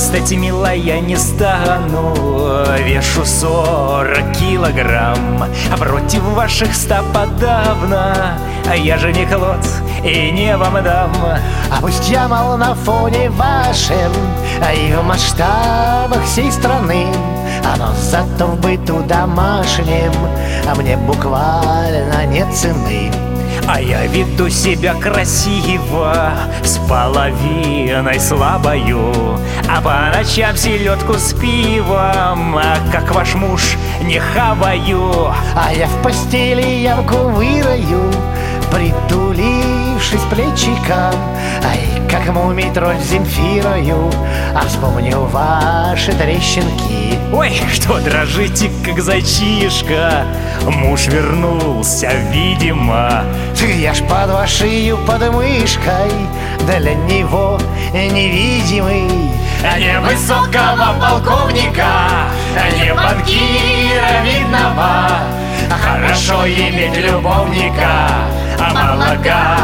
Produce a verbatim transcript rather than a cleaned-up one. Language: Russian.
хвастать, милая, не стану. Вешу сорок килограмм, а против ваших ста подавно. Я же не Клод и не вам дам. А пусть я мал на фоне вашем, а и в масштабах всей страны, а но зато в быту домашнем, а мне буквально нет цены. А я веду себя красиво, с половиной слабою, а по ночам селедку с пивом, а как ваш муж не хаваю. А я в постели ямку вырою, притулившись плечиком, ай, как мумий-тролль Земфирою, а вспомню ваши трещинки. Ой, что дрожите, как зайчишка, муж вернулся, видимо. Я ж под вашей подмышкой, для него невидимый. Не высокого полковника, не банкира видного, хорошо иметь любовника, а молока